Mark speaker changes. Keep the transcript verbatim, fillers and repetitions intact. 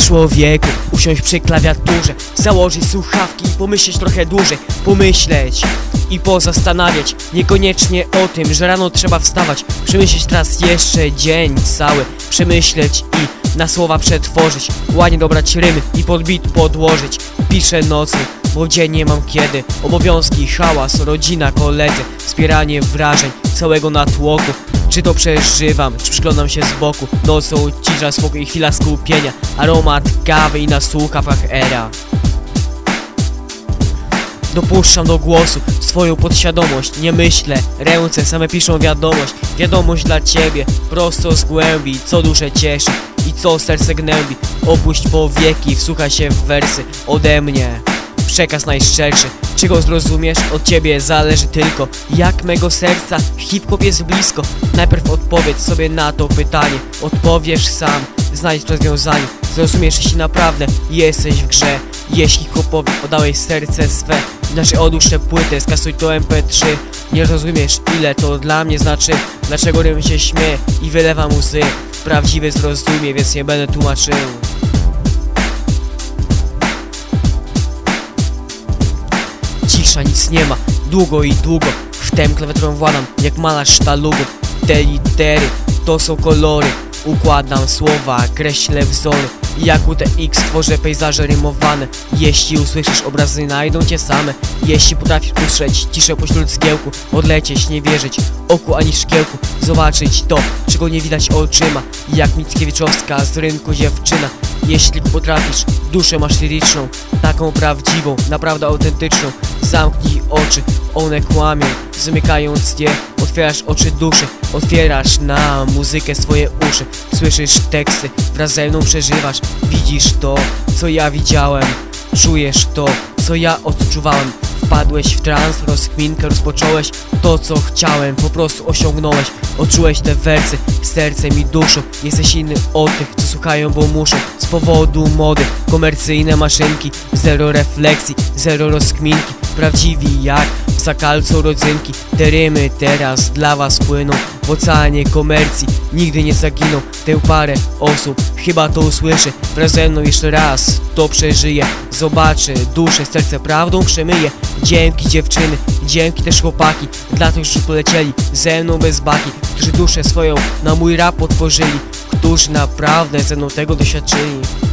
Speaker 1: Człowieku, usiąść przy klawiaturze, założyć słuchawki i pomyśleć trochę dłużej. Pomyśleć i pozastanawiać, niekoniecznie o tym, że rano trzeba wstawać. Przemyśleć teraz jeszcze dzień cały, przemyśleć i na słowa przetworzyć. Ładnie dobrać rymy i pod beat podłożyć. Piszę nocy, bo w dzień nie mam kiedy. Obowiązki, hałas, rodzina, koledzy, wspieranie wrażeń, całego natłoku. Czy to przeżywam, czy przyglądam się z boku. Nocą cisza, spokój i chwila skupienia. Aromat kawy i na słuchawkach era. Dopuszczam do głosu swoją podświadomość. Nie myślę, ręce same piszą wiadomość. Wiadomość dla ciebie, prosto z głębi, co duszę cieszy i co serce gnębi. Opuść powieki, wsłuchaj się w wersy ode mnie. Przekaz najszczerszy, czy go zrozumiesz? Od ciebie zależy tylko, jak mego serca hip-hop jest blisko. Najpierw odpowiedz sobie na to pytanie, odpowiesz sam, znajdź rozwiązanie. Zrozumiesz, jeśli naprawdę jesteś w grze. Jeśli hip-hopowi oddałeś serce swe, inaczej odłóż tę płytę, skasuj to em pe trzy. Nie rozumiesz, ile to dla mnie znaczy, dlaczego rym się śmieje i wylewa łzy. Prawdziwy zrozumie, więc nie będę tłumaczył. Cisza, nic nie ma, długo i długo. Wtem klawiaturą władam, jak malarz sztalugu. Te litery, to są kolory. Układam słowa, kreślę wzory. Jak u te X tworzę pejzaże rymowane. Jeśli usłyszysz, obrazy znajdą cię same. Jeśli potrafisz usłyszeć ciszę pośród zgiełku, odlecieć, nie wierzyć oku ani szkiełku. Zobaczyć to, czego nie widać oczyma, jak Mickiewiczowska z rynku dziewczyna. Jeśli potrafisz, duszę masz liryczną, taką prawdziwą, naprawdę autentyczną. Zamknij oczy, one kłamią, zamykając je, otwierasz oczy duszy. Otwierasz na muzykę swoje uszy. Słyszysz teksty, wraz ze mną przeżywasz. Widzisz to, co ja widziałem. Czujesz to, co ja odczuwałem. Wpadłeś w trans, rozkminkę, rozpocząłeś to, co chciałem, po prostu osiągnąłeś. Odczułeś te wersy sercem i duszą. Jesteś inny od tych, co słuchają, bo muszą. Z powodu mody, komercyjne maszynki. Zero refleksji, zero rozkminki. Prawdziwi jak w zakalcu rodzynki. Te rymy teraz dla was płyną w oceanie komercji, nigdy nie zaginą. Tę parę osób chyba to usłyszy, wraz ze mną jeszcze raz to przeżyje. Zobaczy duszę, serce prawdą przemyje. Dzięki dziewczyny, dzięki też chłopaki, dla tych, którzy polecieli ze mną bez baki, którzy duszę swoją na mój rap otworzyli, którzy naprawdę ze mną tego doświadczyli.